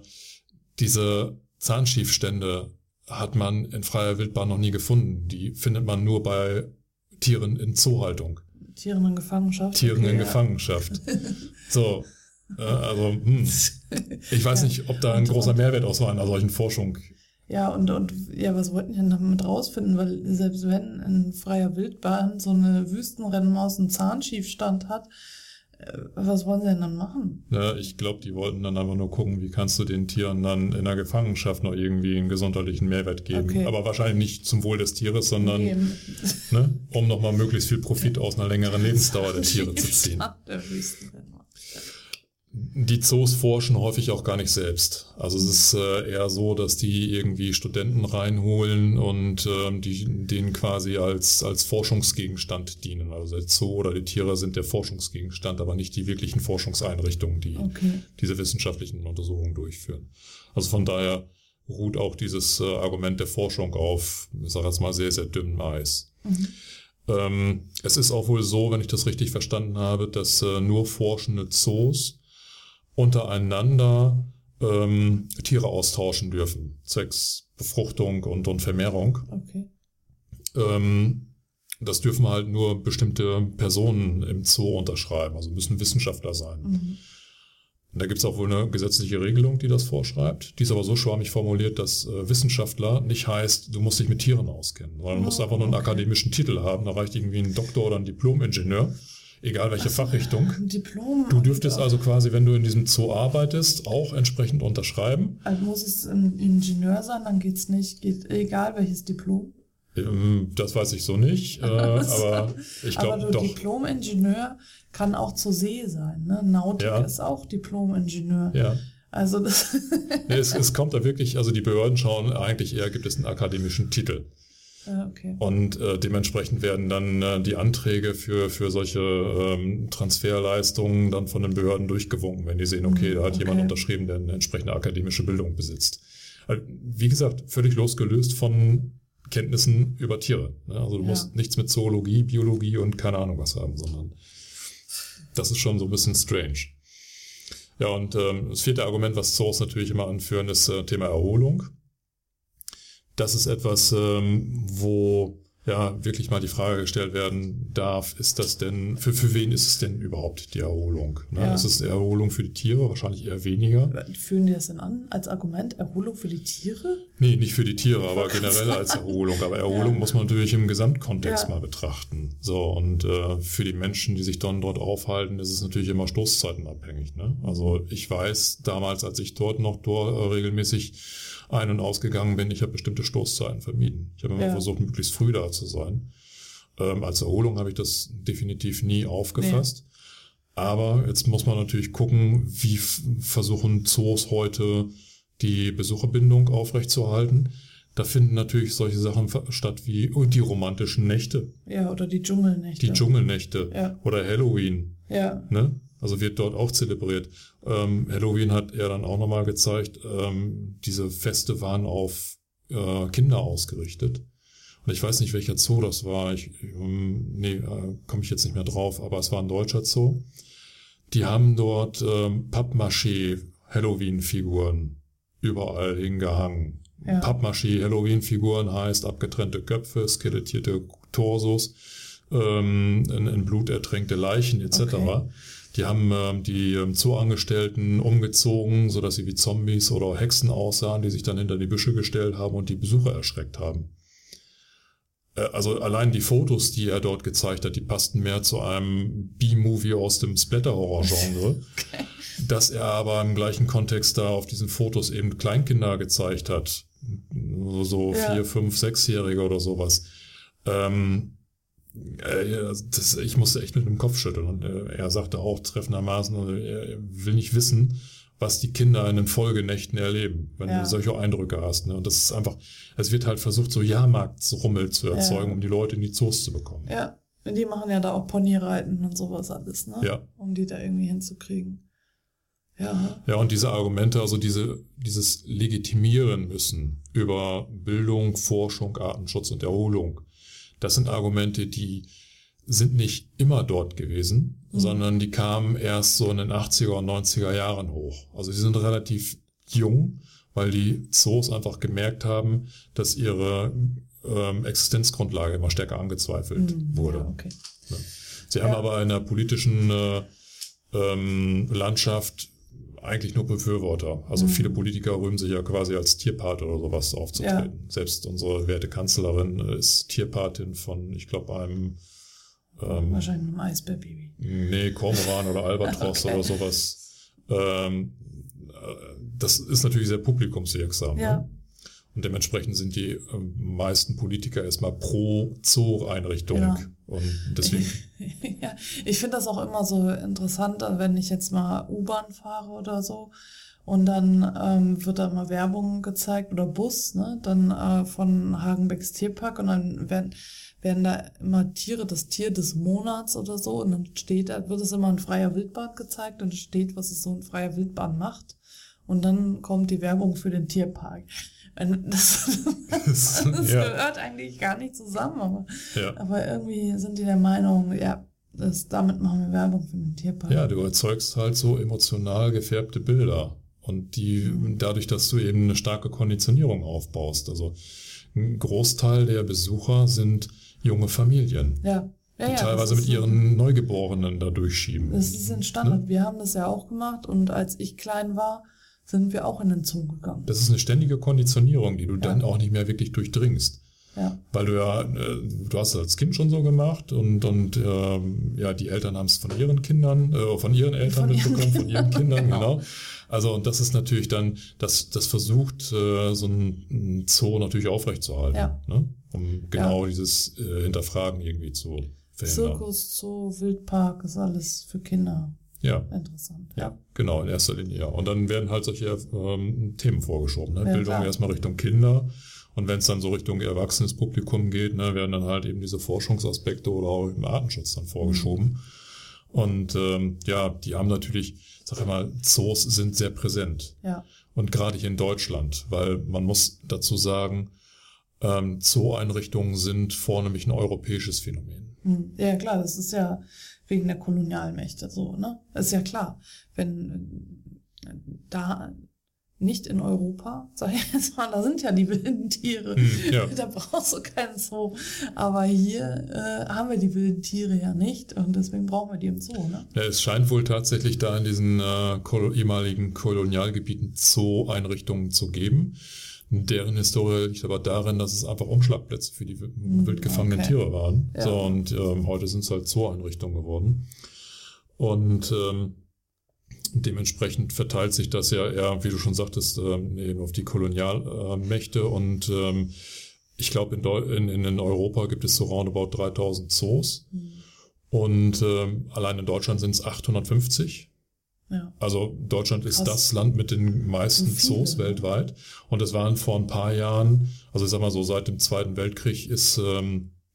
diese Zahnschiefstände hat man in freier Wildbahn noch nie gefunden. Die findet man nur bei Tieren in Zoohaltung. Tieren in Gefangenschaft. Tieren okay, in ja. Gefangenschaft. So. Also, hm. Ich weiß ja. nicht, ob da ein und, großer und, Mehrwert aus so einer solchen Forschung. Ja, und, und ja, was wollten die denn damit rausfinden? Weil selbst wenn in freier Wildbahn so eine Wüstenrennmaus einen Zahnschiefstand hat, äh, was wollen sie denn dann machen? Ja, ich glaube, die wollten dann einfach nur gucken, wie kannst du den Tieren dann in der Gefangenschaft noch irgendwie einen gesundheitlichen Mehrwert geben. Okay. Aber wahrscheinlich nicht zum Wohl des Tieres, sondern Nee. ne, um nochmal möglichst viel Profit aus einer längeren Lebensdauer der Tiere zu ziehen. Der Wüstenrennmaus. Die Zoos forschen häufig auch gar nicht selbst. Also es ist äh, eher so, dass die irgendwie Studenten reinholen und ähm, die denen quasi als als Forschungsgegenstand dienen. Also der Zoo oder die Tiere sind der Forschungsgegenstand, aber nicht die wirklichen Forschungseinrichtungen, die Okay. diese wissenschaftlichen Untersuchungen durchführen. Also von daher ruht auch dieses äh, Argument der Forschung auf, ich sage jetzt mal, sehr, sehr dünnem Eis. Mhm. Ähm, es ist auch wohl so, wenn ich das richtig verstanden habe, dass äh, nur forschende Zoos untereinander ähm, Tiere austauschen dürfen, zwecks Befruchtung und, und Vermehrung. Okay. Ähm, das dürfen halt nur bestimmte Personen im Zoo unterschreiben, also müssen Wissenschaftler sein. Mhm. Da gibt es auch wohl eine gesetzliche Regelung, die das vorschreibt. Die ist aber so schwammig formuliert, dass äh, Wissenschaftler nicht heißt, du musst dich mit Tieren auskennen, sondern du Oh, musst einfach nur einen okay. akademischen Titel haben. Da reicht irgendwie ein Doktor oder ein Diplom-Ingenieur, egal welche Ach, Fachrichtung. Ein Diplom. Du dürftest also quasi, wenn du in diesem Zoo arbeitest, auch entsprechend unterschreiben. Also muss es ein Ingenieur sein, dann geht's nicht, geht egal welches Diplom. Ähm, Das weiß ich so nicht, äh, aber ich Aber glaube du doch. Diplom-Ingenieur kann auch zur See sein, ne? Nautik Ja. ist auch Diplom-Ingenieur. Ja. Also das Nee, es, es kommt da wirklich, also die Behörden schauen eigentlich eher, gibt es einen akademischen Titel. Ja, okay. Und äh, dementsprechend werden dann äh, die Anträge für für solche ähm, Transferleistungen dann von den Behörden durchgewunken, wenn die sehen, okay, da hat Okay. jemand unterschrieben, der eine entsprechende akademische Bildung besitzt. Also, wie gesagt, völlig losgelöst von Kenntnissen über Tiere. Ne? Also du Ja. musst nichts mit Zoologie, Biologie und keine Ahnung was haben, sondern das ist schon so ein bisschen strange. Ja, und ähm, das vierte Argument, was Zoos natürlich immer anführen, ist äh, Thema Erholung. Das ist etwas, ähm, wo ja wirklich mal die Frage gestellt werden darf, ist das denn, für, für wen ist es denn überhaupt die Erholung? Ne? Ja. Ist es Erholung für die Tiere? Wahrscheinlich eher weniger. Fühlen die das denn an als Argument? Erholung für die Tiere? Nee, nicht für die Tiere, aber generell als Erholung. Aber Erholung Ja. muss man natürlich im Gesamtkontext Ja. mal betrachten. So, und äh, für die Menschen, die sich dann dort aufhalten, ist es natürlich immer stoßzeitenabhängig. Ne? Also ich weiß, damals, als ich dort noch dort äh, regelmäßig ein- und ausgegangen bin, ich habe bestimmte Stoßzeiten vermieden. Ich habe immer Ja. versucht, möglichst früh da zu sein. Ähm, als Erholung habe ich das definitiv nie aufgefasst. Aber jetzt muss man natürlich gucken, wie f- versuchen Zoos heute die Besucherbindung aufrechtzuerhalten. Da finden natürlich solche Sachen fa- statt wie oh, die romantischen Nächte, Ja, oder die Dschungelnächte. die Dschungelnächte Ja. oder Halloween. Ja. Ne? Also wird dort auch zelebriert. Ähm, Halloween hat er dann auch nochmal gezeigt, ähm, diese Feste waren auf äh, Kinder ausgerichtet. Und ich weiß nicht, welcher Zoo das war. Ich, ähm, nee, äh, komme ich jetzt nicht mehr drauf, aber es war ein deutscher Zoo. Die haben dort ähm, Pappmaché-Halloween-Figuren überall hingehangen. Ja. Pappmaché-Halloween-Figuren heißt abgetrennte Köpfe, skelettierte Torsos, ähm, in, in Blut ertränkte Leichen et cetera. Okay. Die haben ähm, die ähm, Zooangestellten umgezogen, sodass sie wie Zombies oder Hexen aussahen, die sich dann hinter die Büsche gestellt haben und die Besucher erschreckt haben. Äh, also allein die Fotos, die er dort gezeigt hat, die passten mehr zu einem B-Movie aus dem Splatter-Horror-Genre. Okay. Dass er aber im gleichen Kontext da auf diesen Fotos eben Kleinkinder gezeigt hat, so ja. vier, fünf, sechsjährige oder sowas. Ähm, äh, das, ich musste echt mit dem Kopf schütteln. Und äh, er sagte auch treffendermaßen, also er will nicht wissen, was die Kinder in den Folgenächten erleben, wenn ja. du solche Eindrücke hast. Ne? Und das ist einfach, es wird halt versucht, so Jahrmarktsrummel zu erzeugen, ja. um die Leute in die Zoos zu bekommen. Ja, die machen ja da auch Ponyreiten und sowas alles, ne? Ja. Um die da irgendwie hinzukriegen. Ja. Ja, und diese Argumente, also diese, dieses Legitimieren müssen über Bildung, Forschung, Artenschutz und Erholung, das sind Argumente, die sind nicht immer dort gewesen, mhm. sondern die kamen erst so in den achtziger und neunziger Jahren hoch. Also sie sind relativ jung, weil die Zoos einfach gemerkt haben, dass ihre ähm, Existenzgrundlage immer stärker angezweifelt mhm. wurde. Ja, okay. Ja. Sie ja. haben aber in der politischen äh, ähm, Landschaft eigentlich nur Befürworter. Also mhm. viele Politiker rühmen sich ja quasi als Tierpate oder sowas aufzutreten. Ja. Selbst unsere werte Kanzlerin ist Tierpatin von, ich glaube, einem ähm, wahrscheinlich einem Eisbärbaby. Nee, Kormoran oder Albatros okay. oder sowas. Ähm, das ist natürlich sehr publikumswirksam. Ja. Ne? Und dementsprechend sind die ähm, meisten Politiker erstmal pro Zoo-Einrichtung. Ja. Und deswegen. Ja, ich finde das auch immer so interessant, wenn ich jetzt mal U-Bahn fahre oder so und dann ähm, wird da mal Werbung gezeigt oder Bus, ne, dann äh, von Hagenbecks Tierpark und dann werden, werden da immer Tiere, das Tier des Monats oder so und dann steht, da wird es immer in freier Wildbahn gezeigt und steht, was es so in freier Wildbahn macht und dann kommt die Werbung für den Tierpark. Das, das, das ja. gehört eigentlich gar nicht zusammen, aber, ja. aber irgendwie sind die der Meinung, ja, das, damit machen wir Werbung für den Tierpark. Ja, du erzeugst halt so emotional gefärbte Bilder und die mhm. dadurch, dass du eben eine starke Konditionierung aufbaust. Also ein Großteil der Besucher sind junge Familien, ja. Ja, die ja, teilweise mit ihren so, Neugeborenen da durchschieben. Das ist ein Standard. Ne? Wir haben das ja auch gemacht und als ich klein war, sind wir auch in den Zoo gegangen. Das ist eine ständige Konditionierung, die du ja. dann auch nicht mehr wirklich durchdringst. Ja. Weil du ja, du hast es als Kind schon so gemacht und, und ähm, ja, die Eltern haben es von ihren Kindern, äh, von ihren Eltern von mitbekommen, ihren von ihren Kindern, genau. genau. Also und das ist natürlich dann, das, das versucht äh, so ein Zoo natürlich aufrechtzuerhalten, ja. ne? Um genau ja. dieses äh, Hinterfragen irgendwie zu verhindern. Zirkus, Zoo, Wildpark ist alles für Kinder. Ja. Interessant. Ja. ja, genau, in erster Linie, ja. Und dann werden halt solche ähm, Themen vorgeschoben. Ne? Ja, Bildung klar. Erstmal Richtung Kinder. Und wenn es dann so Richtung erwachsenes Publikum geht, ne, werden dann halt eben diese Forschungsaspekte oder auch im Artenschutz dann vorgeschoben. Mhm. Und ähm, ja, die haben natürlich, sag ich mal, Zoos sind sehr präsent. Ja. Und gerade hier in Deutschland, weil man muss dazu sagen, ähm, Zoo-Einrichtungen sind vornehmlich ein europäisches Phänomen. Mhm. Ja, klar, das ist ja wegen der Kolonialmächte so, ne? Das ist ja klar. Wenn äh, da nicht in Europa, sag ich jetzt mal, da sind ja die wilden Tiere. Hm, ja. Da brauchst du keinen Zoo. Aber hier äh, haben wir die wilden Tiere ja nicht und deswegen brauchen wir die im Zoo, ne? Ja, es scheint wohl tatsächlich da in diesen äh, kol- ehemaligen Kolonialgebieten Zoo-Einrichtungen zu geben. Deren Historie liegt aber darin, dass es einfach Umschlagplätze für die wild gefangenen okay. Tiere waren. Ja. So, und ähm, heute sind es halt Zoo-Einrichtungen geworden. Und ähm, dementsprechend verteilt sich das ja eher, wie du schon sagtest, ähm, eben auf die Kolonialmächte. Äh, und ähm, ich glaube, in, Deu- in, in Europa gibt es so roundabout dreitausend Zoos. Mhm. Und ähm, allein in Deutschland sind es achthundertfünfzig. Ja. Also Deutschland ist Krass. das Land mit den meisten so Zoos weltweit. Und es waren vor ein paar Jahren, also ich sag mal so, seit dem Zweiten Weltkrieg ist ähm,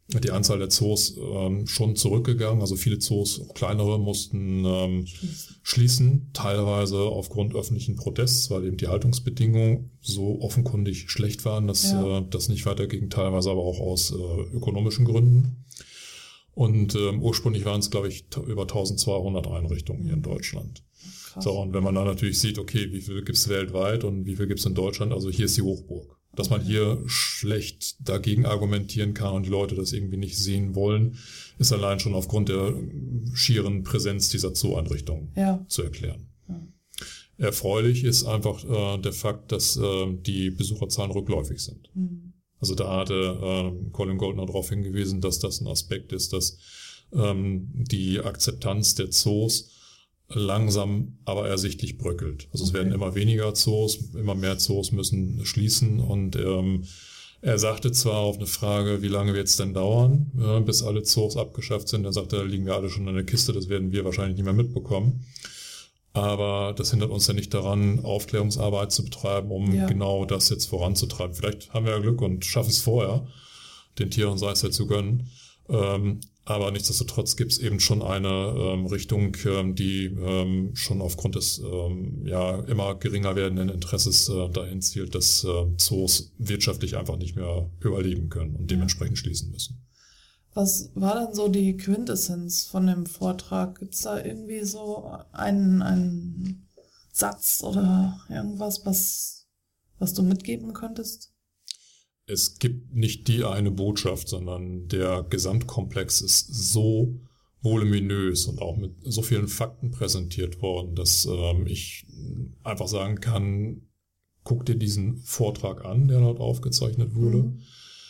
die Anzahl der Zoos ähm, schon zurückgegangen. Also viele Zoos, kleinere, mussten ähm, schließen. schließen, teilweise aufgrund öffentlichen Protests, weil eben die Haltungsbedingungen so offenkundig schlecht waren, dass ja. äh, das nicht weiterging, teilweise aber auch aus äh, ökonomischen Gründen. Und ähm, ursprünglich waren es, glaube ich, t- über eintausendzweihundert Einrichtungen hier in Deutschland. Krass. So, und wenn man dann natürlich sieht, okay, wie viel gibt's weltweit und wie viel gibt's in Deutschland, also hier ist die Hochburg. Dass man hier schlecht dagegen argumentieren kann und die Leute das irgendwie nicht sehen wollen, ist allein schon aufgrund der schieren Präsenz dieser Zoo-Einrichtung ja. zu erklären. Ja. Erfreulich ist einfach äh, der Fakt, dass äh, die Besucherzahlen rückläufig sind. Mhm. Also da hatte äh, Colin Goldner darauf hingewiesen, dass das ein Aspekt ist, dass ähm, die Akzeptanz der Zoos langsam, aber ersichtlich bröckelt. Also okay. Es werden immer weniger Zoos, immer mehr Zoos müssen schließen und ähm, er sagte zwar auf eine Frage, wie lange wird es denn dauern, äh, bis alle Zoos abgeschafft sind, er sagte, da liegen wir alle schon in der Kiste, das werden wir wahrscheinlich nicht mehr mitbekommen. Aber das hindert uns ja nicht daran, Aufklärungsarbeit zu betreiben, um ja. genau das jetzt voranzutreiben. Vielleicht haben wir ja Glück und schaffen es vorher, den Tieren sei es ja zu gönnen. Ähm, Aber nichtsdestotrotz gibt es eben schon eine ähm, Richtung, ähm, die ähm, schon aufgrund des ähm, ja immer geringer werdenden Interesses äh, dahin zielt, dass äh, Zoos wirtschaftlich einfach nicht mehr überleben können und dementsprechend schließen müssen. Was war dann so die Quintessenz von dem Vortrag? Gibt es da irgendwie so einen, einen Satz oder irgendwas, was, was du mitgeben könntest? Es gibt nicht die eine Botschaft, sondern der Gesamtkomplex ist so voluminös und auch mit so vielen Fakten präsentiert worden, dass ähm, ich einfach sagen kann, guck dir diesen Vortrag an, der dort aufgezeichnet wurde. Mhm.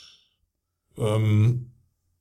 Ähm,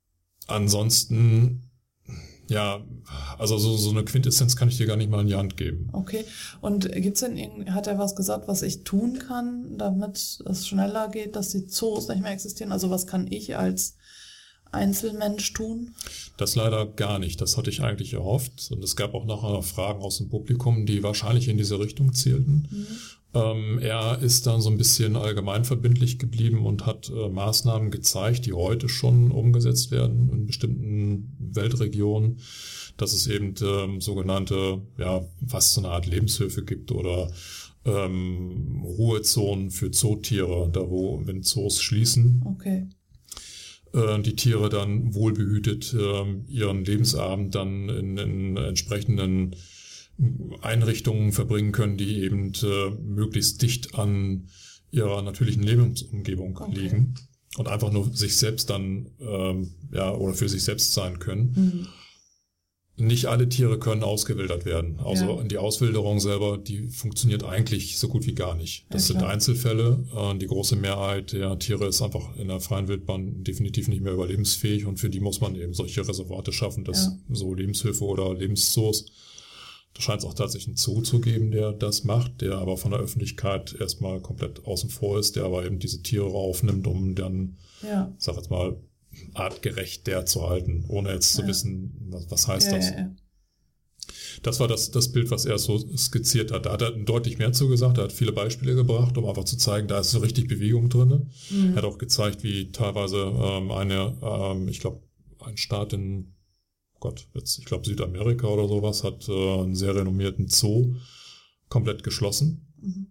ansonsten, ja, also so, so eine Quintessenz kann ich dir gar nicht mal in die Hand geben. Okay. Und gibt's denn irgend, hat er was gesagt, was ich tun kann, damit es schneller geht, dass die Zoos nicht mehr existieren? Also was kann ich als Einzelmensch tun? Das leider gar nicht. Das hatte ich eigentlich erhofft. Und es gab auch nachher Fragen aus dem Publikum, die wahrscheinlich in diese Richtung zielten. Mhm. Ähm, er ist dann so ein bisschen allgemeinverbindlich geblieben und hat äh, Maßnahmen gezeigt, die heute schon umgesetzt werden in bestimmten Weltregionen, dass es eben ähm, sogenannte, ja, was so eine Art Lebenshöfe gibt oder ähm, Ruhezonen für Zootiere, da wo, wenn Zoos schließen, okay. äh, die Tiere dann wohlbehütet äh, ihren Lebensabend dann in, in entsprechenden Einrichtungen verbringen können, die eben äh, möglichst dicht an ihrer natürlichen Lebensumgebung okay. liegen und einfach nur sich selbst dann ähm, ja oder für sich selbst sein können. Mhm. Nicht alle Tiere können ausgewildert werden. Also ja. die Auswilderung selber, die funktioniert eigentlich so gut wie gar nicht. Das ja, sind Einzelfälle. Äh, die große Mehrheit der Tiere ist einfach in der freien Wildbahn definitiv nicht mehr überlebensfähig und für die muss man eben solche Reservate schaffen, dass ja. so Lebenshöfe oder Lebenszoos. Da scheint es auch tatsächlich einen Zoo zu geben, der das macht, der aber von der Öffentlichkeit erstmal komplett außen vor ist, der aber eben diese Tiere aufnimmt, um dann, ja. sag jetzt mal, artgerecht der zu halten, ohne jetzt ja. zu wissen, was, was heißt ja, das. Ja, ja. Das war das, das Bild, was er so skizziert hat. Da hat er deutlich mehr zu gesagt, er hat viele Beispiele gebracht, um einfach zu zeigen, da ist so richtig Bewegung drin. Mhm. Er hat auch gezeigt, wie teilweise ähm, eine, ähm, ich glaube, ein Staat in Gott, jetzt, ich glaube Südamerika oder sowas, hat äh, einen sehr renommierten Zoo komplett geschlossen. Mhm.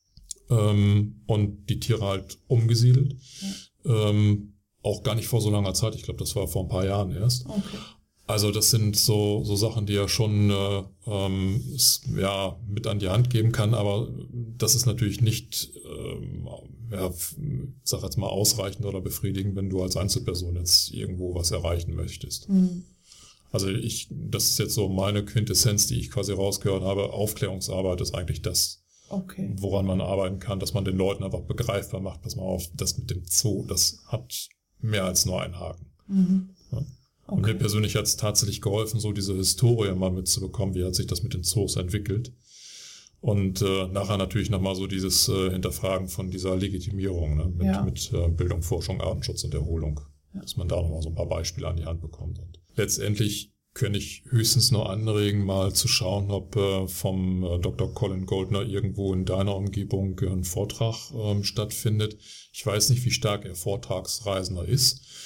Ähm, und die Tiere halt umgesiedelt. Ja. Ähm, auch gar nicht vor so langer Zeit, ich glaube, das war vor ein paar Jahren erst. Okay. Also das sind so so Sachen, die er schon äh, ähm, ja, mit an die Hand geben kann, aber das ist natürlich nicht, ähm, ja, sag jetzt mal, ausreichend oder befriedigend, wenn du als Einzelperson jetzt irgendwo was erreichen möchtest. Mhm. Also ich, das ist jetzt so meine Quintessenz, die ich quasi rausgehört habe. Aufklärungsarbeit ist eigentlich das, okay. woran man arbeiten kann, dass man den Leuten einfach begreifbar macht, pass mal auf, das mit dem Zoo, das hat mehr als nur einen Haken. Mhm. Ja. Okay. Und mir persönlich hat es tatsächlich geholfen, so diese Historie mal mitzubekommen, wie hat sich das mit den Zoos entwickelt. Und äh, nachher natürlich nochmal so dieses äh, Hinterfragen von dieser Legitimierung, ne, mit, ja. mit äh, Bildung, Forschung, Artenschutz und Erholung. Ja. Dass man da nochmal so ein paar Beispiele an die Hand bekommt. Und letztendlich könnte ich höchstens nur anregen, mal zu schauen, ob äh, vom äh, Doktor Colin Goldner irgendwo in deiner Umgebung äh, ein Vortrag ähm, stattfindet. Ich weiß nicht, wie stark er Vortragsreisender ist,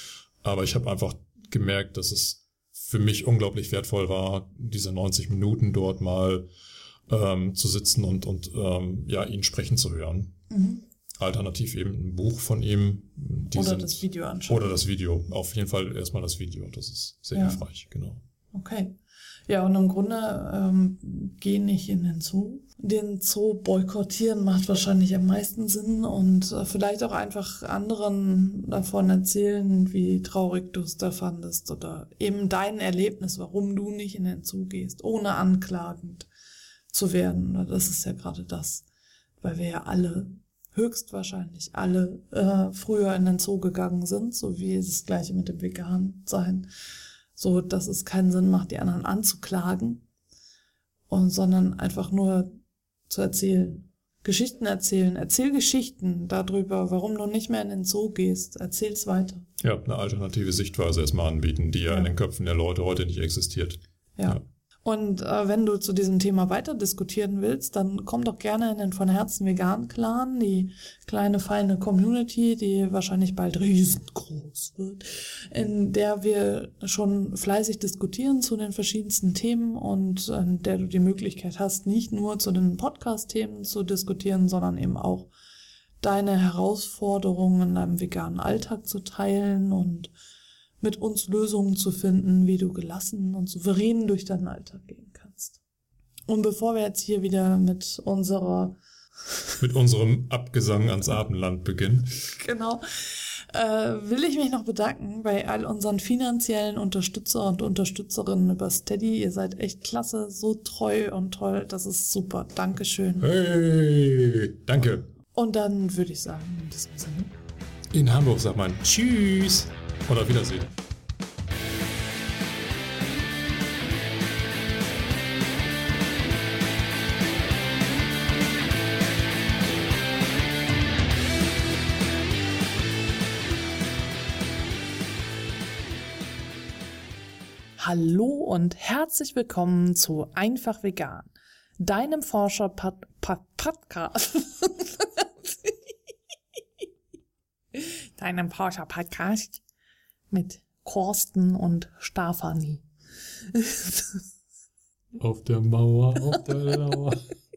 Aber ich habe einfach gemerkt, dass es für mich unglaublich wertvoll war, diese neunzig Minuten dort mal ähm, zu sitzen und, und ähm, ja, ihn sprechen zu hören. Mhm. Alternativ eben ein Buch von ihm. Die oder sind, das Video anschauen. Oder das Video. Auf jeden Fall erstmal das Video. Das ist sehr ja. hilfreich, genau. Okay. Ja, und im Grunde ähm, geh nicht in den Zoo. Den Zoo boykottieren macht wahrscheinlich am meisten Sinn und äh, vielleicht auch einfach anderen davon erzählen, wie traurig du es da fandest oder eben dein Erlebnis, warum du nicht in den Zoo gehst, ohne anklagend zu werden. Das ist ja gerade das, weil wir ja alle, höchstwahrscheinlich alle, äh, früher in den Zoo gegangen sind, so wie das Gleiche mit dem Vegan-Sein. So, dass es keinen Sinn macht, die anderen anzuklagen, und, sondern einfach nur zu erzählen. Geschichten erzählen. Erzähl Geschichten darüber, warum du nicht mehr in den Zoo gehst. Erzähl's weiter. Ja, eine alternative Sichtweise erstmal anbieten, die ja, ja in den Köpfen der Leute heute nicht existiert. Ja. ja. Und äh, wenn du zu diesem Thema weiter diskutieren willst, dann komm doch gerne in den von Herzen vegan Clan, die kleine feine Community, die wahrscheinlich bald riesengroß wird, in der wir schon fleißig diskutieren zu den verschiedensten Themen und in der du die Möglichkeit hast, nicht nur zu den Podcast-Themen zu diskutieren, sondern eben auch deine Herausforderungen in deinem veganen Alltag zu teilen und mit uns Lösungen zu finden, wie du gelassen und souverän durch deinen Alltag gehen kannst. Und bevor wir jetzt hier wieder mit unserer... mit unserem Abgesang ans Abendland beginnen. Genau. Äh, will ich mich noch bedanken bei all unseren finanziellen Unterstützer und Unterstützerinnen über Steady. Ihr seid echt klasse, so treu und toll. Das ist super. Dankeschön. Hey, danke. Und dann würde ich sagen, in diesem Sinne. In Hamburg sagt man Tschüss. Und auf Wiedersehen. Hallo und herzlich willkommen zu Einfach Vegan, deinem Forscher-Podcast. deinem Forscher-Podcast mit Korsten und Stefanie. Auf der Mauer, auf der Lauer.